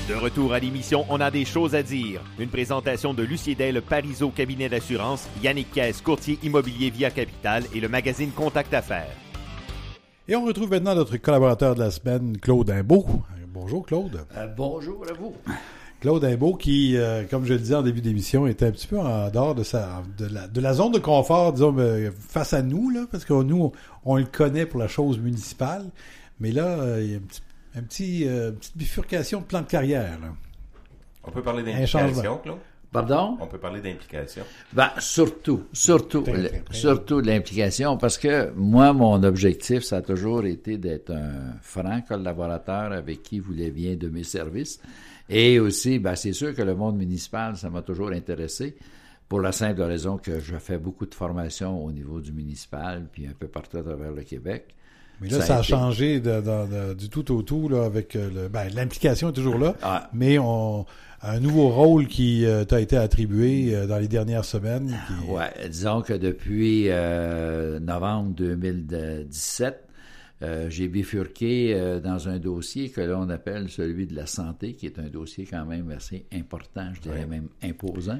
De retour à l'émission, on a des choses à dire. Une présentation de Lucie Dale, Parizeau Cabinet d'assurance, Yannick Caisse, courtier immobilier Via Capital et le magazine Contact Affaires. Et on retrouve maintenant notre collaborateur de la semaine, Claude Imbeau. Bonjour Claude. Bonjour à vous. Claude Imbeau qui, comme je le disais en début d'émission, était un petit peu en dehors de la zone de confort, disons, face à nous, là, parce que nous, on le connaît pour la chose municipale. Mais là, il y a une petite bifurcation de plan de carrière. Là. On peut parler d'implication, Claude? Pardon? On peut parler d'implication. Surtout de l'implication, parce que moi, mon objectif, ça a toujours été d'être un franc collaborateur avec qui voulait bien de mes services. Et aussi, c'est sûr que le monde municipal, ça m'a toujours intéressé, pour la simple raison que je fais beaucoup de formations au niveau du municipal, puis un peu partout à travers le Québec. Mais là, ça a changé du tout au tout, là, avec l'implication est toujours là, mais un nouveau rôle qui t'a été attribué dans les dernières semaines. Ouais, disons que depuis novembre 2017, j'ai bifurqué dans un dossier que l'on appelle celui de la santé, qui est un dossier quand même assez important, je dirais même imposant.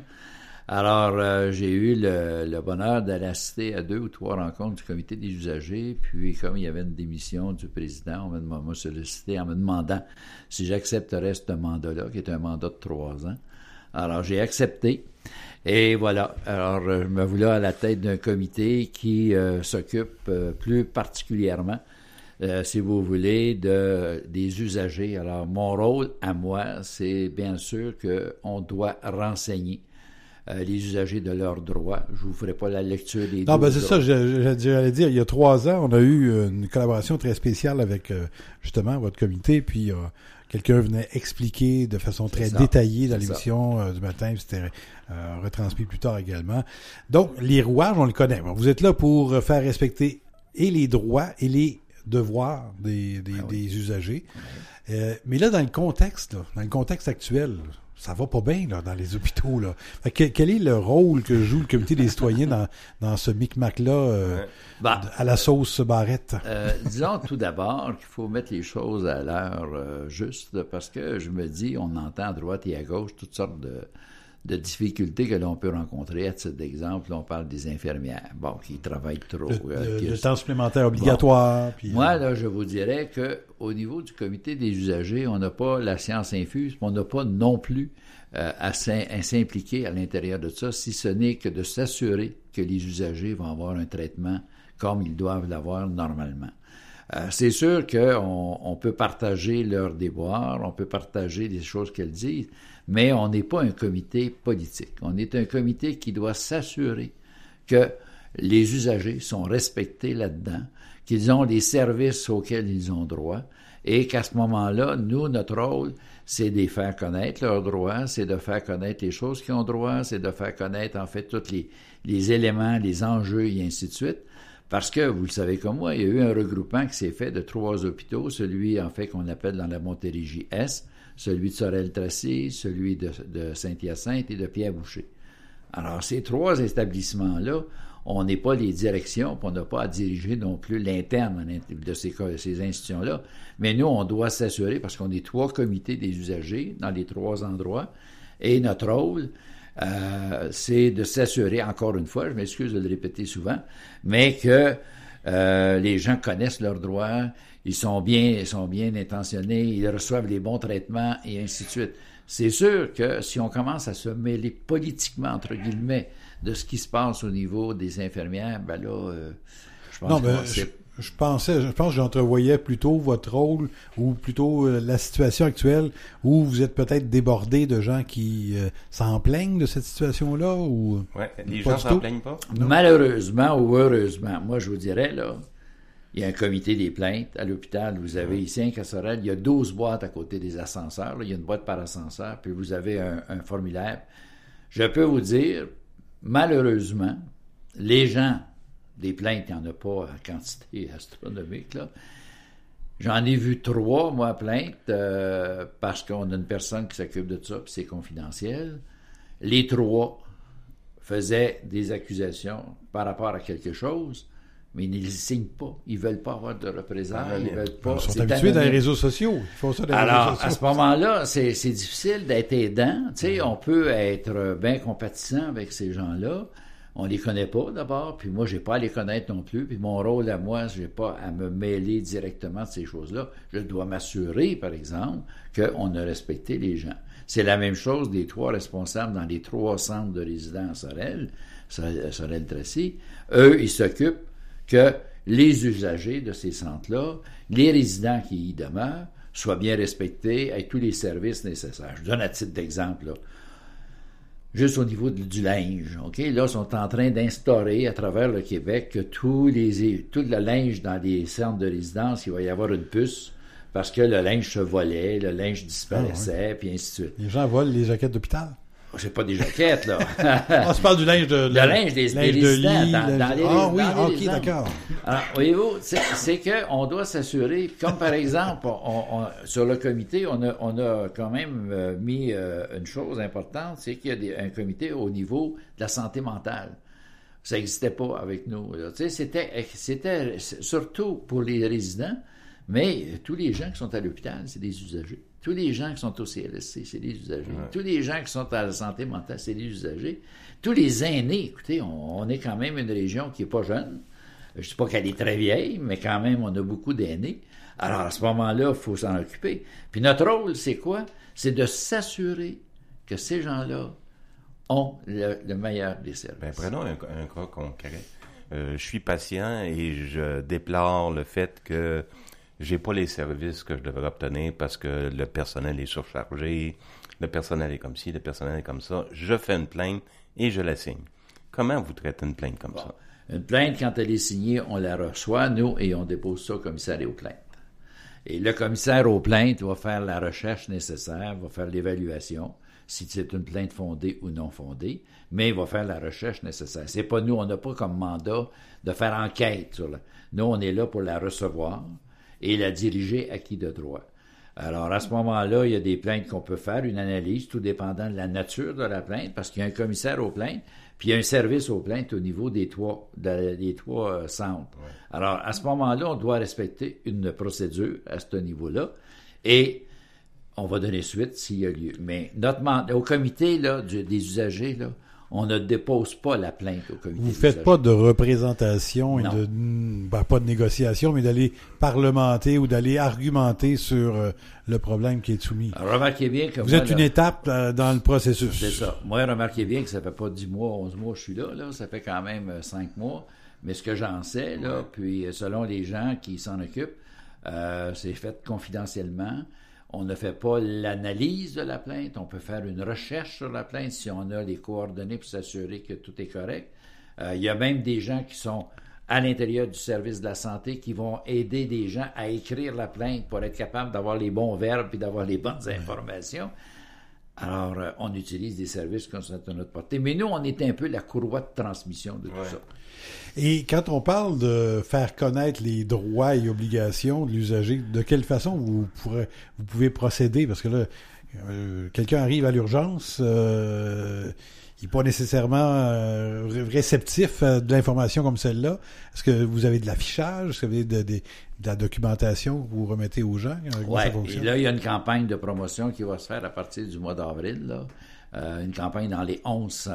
Alors, j'ai eu le bonheur d'aller assister à 2 ou 3 rencontres du comité des usagers, puis comme il y avait une démission du président, on m'a sollicité en me demandant si j'accepterais ce mandat-là, qui est un mandat de 3 ans. Alors, j'ai accepté, et voilà. Alors, je me voilà à la tête d'un comité qui s'occupe plus particulièrement, si vous voulez, des usagers. Alors, mon rôle à moi, c'est bien sûr qu'on doit renseigner les usagers de leurs droits. Je vous ferai pas la lecture des Non, c'est ça, j'allais dire, il y a 3 ans, on a eu une collaboration très spéciale avec, justement, votre comité, puis quelqu'un venait expliquer de façon très détaillée dans l'émission du matin, puis c'était retransmis plus tard également. Donc, les rouages, on le connaît. Bon, vous êtes là pour faire respecter et les droits et les devoirs des usagers. Mais là, dans le contexte actuel, ça va pas bien là dans les hôpitaux là. Quel est le rôle que joue le comité des citoyens dans ce micmac-là à la sauce Barrette? Disons tout d'abord qu'il faut mettre les choses à l'heure juste, parce que je me dis, on entend à droite et à gauche toutes sortes de difficultés que l'on peut rencontrer. À titre d'exemple, on parle des infirmières, qui travaillent trop. Le temps supplémentaire obligatoire. Puis, moi, là, je vous dirais que au niveau du comité des usagers, on n'a pas la science infuse, mais on n'a pas non plus à s'impliquer à l'intérieur de ça, si ce n'est que de s'assurer que les usagers vont avoir un traitement comme ils doivent l'avoir normalement. C'est sûr qu'on peut partager leurs déboires, on peut partager des choses qu'elles disent, mais on n'est pas un comité politique. On est un comité qui doit s'assurer que les usagers sont respectés là-dedans, qu'ils ont les services auxquels ils ont droit, et qu'à ce moment-là, nous, notre rôle, c'est de faire connaître leurs droits, c'est de faire connaître les choses qu'ils ont droit, c'est de faire connaître, en fait, tous les éléments, les enjeux, et ainsi de suite. Parce que, vous le savez comme moi, il y a eu un regroupement qui s'est fait de 3 hôpitaux, celui, en fait, qu'on appelle dans la Montérégie-Est, celui de Sorel-Tracy, celui de Saint-Hyacinthe et de Pierre-Boucher. Alors, ces 3 établissements-là, on n'est pas les directions, puis on n'a pas à diriger non plus l'interne de ces institutions-là, mais nous, on doit s'assurer, parce qu'on est 3 comités des usagers dans les 3 endroits, et notre rôle, c'est de s'assurer, encore une fois, je m'excuse de le répéter souvent, mais que les gens connaissent leurs droits, ils sont bien intentionnés, ils reçoivent les bons traitements, et ainsi de suite. C'est sûr que si on commence à se mêler politiquement, entre guillemets, de ce qui se passe au niveau des infirmières, je pense je pense que j'entrevoyais plutôt votre rôle, ou plutôt la situation actuelle, où vous êtes peut-être débordé de gens qui s'en plaignent de cette situation-là, ou... Ouais, les gens s'en plaignent pas? Non. Malheureusement ou heureusement, moi je vous dirais, là, il y a un comité des plaintes à l'hôpital. Vous avez ici à Sorel, il y a 12 boîtes à côté des ascenseurs. Là, il y a une boîte par ascenseur, puis vous avez un formulaire. Je peux vous dire, malheureusement, les gens, des plaintes, il n'y en a pas en quantité astronomique, là. J'en ai vu 3, moi, plaintes, parce qu'on a une personne qui s'occupe de ça, puis c'est confidentiel. Les 3 faisaient des accusations par rapport à quelque chose mais ils ne les signent pas. Ils ne veulent pas avoir de représailles. Ils veulent pas. Ils sont habitués dans les réseaux sociaux. Ils font ça dans les réseaux sociaux. À ce moment-là, c'est difficile d'être aidant. Tu sais, on peut être bien compatissant avec ces gens-là. On les connaît pas d'abord, puis moi, j'ai pas à les connaître non plus. Puis mon rôle à moi, j'ai pas à me mêler directement de ces choses-là. Je dois m'assurer, par exemple, qu'on a respecté les gens. C'est la même chose des 3 responsables dans les 3 centres de résidence Sorel-Tracy. Eux, ils s'occupent que les usagers de ces centres-là, les résidents qui y demeurent, soient bien respectés avec tous les services nécessaires. Je donne à titre d'exemple, là. Juste au niveau du linge, OK? Là, ils sont en train d'instaurer à travers le Québec que tout le linge dans les centres de résidence, il va y avoir une puce parce que le linge se volait, le linge disparaissait, puis ainsi de suite. Les gens volent les jaquettes d'hôpital? C'est pas des jaquettes, là. Tu parles du linge de... Le linge des résidents, lit, dans les Ah oui, dans les OK, d'accord. Alors, voyez-vous, c'est qu'on doit s'assurer, comme par exemple, sur le comité, on a quand même mis une chose importante, c'est qu'il y a un comité au niveau de la santé mentale. Ça n'existait pas avec nous. Tu sais, c'était surtout pour les résidents, mais tous les gens qui sont à l'hôpital, c'est des usagers. Tous les gens qui sont au CLSC, c'est des usagers. Ouais. Tous les gens qui sont à la santé mentale, c'est des usagers. Tous les aînés, écoutez, on est quand même une région qui n'est pas jeune. Je ne dis pas qu'elle est très vieille, mais quand même, on a beaucoup d'aînés. Alors, à ce moment-là, il faut s'en occuper. Puis notre rôle, c'est quoi? C'est de s'assurer que ces gens-là ont le meilleur des services. Ben, prenons un cas concret. Je suis patient et je déplore le fait que j'ai pas les services que je devrais obtenir parce que le personnel est surchargé, le personnel est comme ci, le personnel est comme ça. Je fais une plainte et je la signe. Comment vous traitez une plainte comme ça? Une plainte, quand elle est signée, on la reçoit, nous, et on dépose ça au commissaire aux plaintes. Et le commissaire aux plaintes va faire la recherche nécessaire, va faire l'évaluation, si c'est une plainte fondée ou non fondée, mais il va faire la recherche nécessaire. C'est pas nous, on n'a pas comme mandat de faire enquête sur la... Nous, on est là pour la recevoir et la diriger à qui de droit. Alors, à ce moment-là, il y a des plaintes qu'on peut faire, une analyse, tout dépendant de la nature de la plainte, parce qu'il y a un commissaire aux plaintes, puis il y a un service aux plaintes au niveau des trois centres. Ouais. Alors, à ce moment-là, on doit respecter une procédure à ce niveau-là, et on va donner suite s'il y a lieu. Mais au comité là, des usagers, là, on ne dépose pas la plainte au comité. Vous ne faites pas de représentation et pas de négociation, mais d'aller parlementer ou d'aller argumenter sur le problème qui est soumis. Alors, remarquez bien que vous êtes une étape dans le processus. C'est ça. Moi, remarquez bien que ça fait pas 10 mois, 11 mois que je suis là. Ça fait quand même 5 mois. Mais ce que j'en sais, là, puis selon les gens qui s'en occupent, c'est fait confidentiellement. On ne fait pas l'analyse de la plainte. On peut faire une recherche sur la plainte si on a les coordonnées pour s'assurer que tout est correct. Il y a même des gens qui sont à l'intérieur du service de la santé qui vont aider des gens à écrire la plainte pour être capable d'avoir les bons verbes et d'avoir les bonnes informations. Alors, on utilise des services qui sont à notre portée. Mais nous, on est un peu la courroie de transmission de tout ça. Et quand on parle de faire connaître les droits et obligations de l'usager, de quelle façon vous pouvez procéder? Parce que là, quelqu'un arrive à l'urgence, il n'est pas nécessairement réceptif de l'information comme celle-là. Est-ce que vous avez de l'affichage? Est-ce que vous avez de la documentation que vous remettez aux gens? Oui, et là, il y a une campagne de promotion qui va se faire à partir du mois d'avril, là. Une campagne dans les 11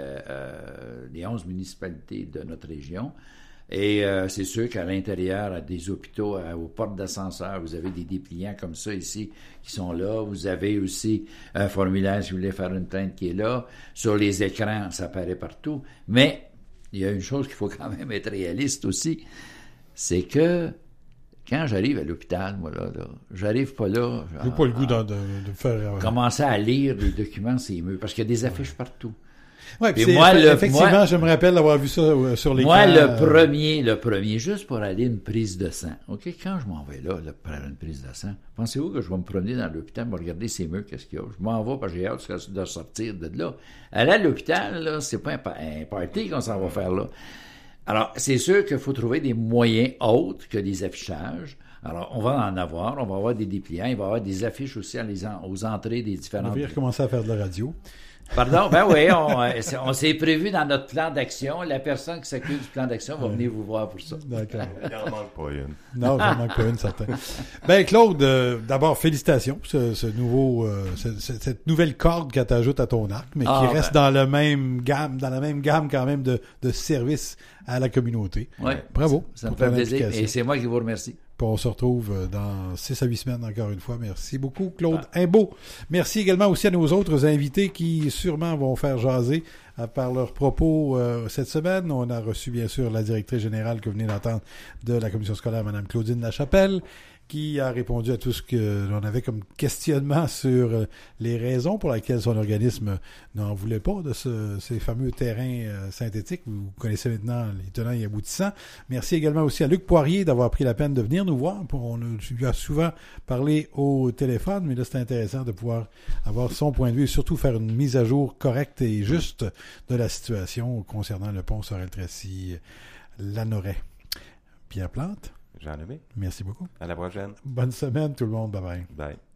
municipalités de notre région. Et c'est sûr qu'à l'intérieur, à des hôpitaux, aux portes d'ascenseur, vous avez des dépliants comme ça ici qui sont là. Vous avez aussi un formulaire si vous voulez faire une plainte qui est là. Sur les écrans, ça apparaît partout. Mais il y a une chose qu'il faut quand même être réaliste aussi, c'est que quand j'arrive à l'hôpital, moi, là j'arrive pas là... J'ai pas le goût de faire... Commencer à lire les documents, c'est mieux, parce qu'il y a des affiches partout. Oui, puis effectivement, je me rappelle d'avoir vu ça sur l'écran. Moi, le premier, juste pour aller une prise de sang, OK, quand je m'en vais là pour aller une prise de sang, pensez-vous que je vais me promener dans l'hôpital pour regarder ces murs, qu'est-ce qu'il y a? Je m'en vais parce que j'ai hâte de sortir de là. Aller à l'hôpital, là, c'est pas un party qu'on s'en va faire là. Alors, c'est sûr qu'il faut trouver des moyens autres que des affichages. Alors, on va en avoir. On va avoir des dépliants. Il va y avoir des affiches aussi aux entrées des différentes... On va recommencer à faire de la radio. Pardon? Ben oui, on s'est prévu dans notre plan d'action. La personne qui s'occupe du plan d'action va venir vous voir pour ça. D'accord. Il n'en manque pas une. Non, il n'en manque pas une, certain. Ben, Claude, d'abord, félicitations pour cette nouvelle corde que tu ajoutes à ton arc, mais qui reste dans la même gamme quand même de services à la communauté. Oui. Bravo. Ça me fait plaisir. Et c'est moi qui vous remercie. Puis on se retrouve dans 6 à 8 semaines encore une fois. Merci beaucoup, Claude Imbeau. Merci également aussi à nos autres invités qui sûrement vont faire jaser par leurs propos cette semaine. On a reçu bien sûr la directrice générale que vous venez d'entendre de la commission scolaire, Mme Claudine Lachapelle, qui a répondu à tout ce que l'on avait comme questionnement sur les raisons pour lesquelles son organisme n'en voulait pas de ces fameux terrains synthétiques. Vous connaissez maintenant les tenants et aboutissants. Merci également aussi à Luc Poirier d'avoir pris la peine de venir nous voir. On lui a souvent parlé au téléphone, mais là, c'est intéressant de pouvoir avoir son point de vue et surtout faire une mise à jour correcte et juste de la situation concernant le pont Sorel-Tracy-Lanoret. Pierre Plante. Jean Lemay. Merci beaucoup. À la prochaine. Bonne semaine tout le monde. Bye bye. Bye.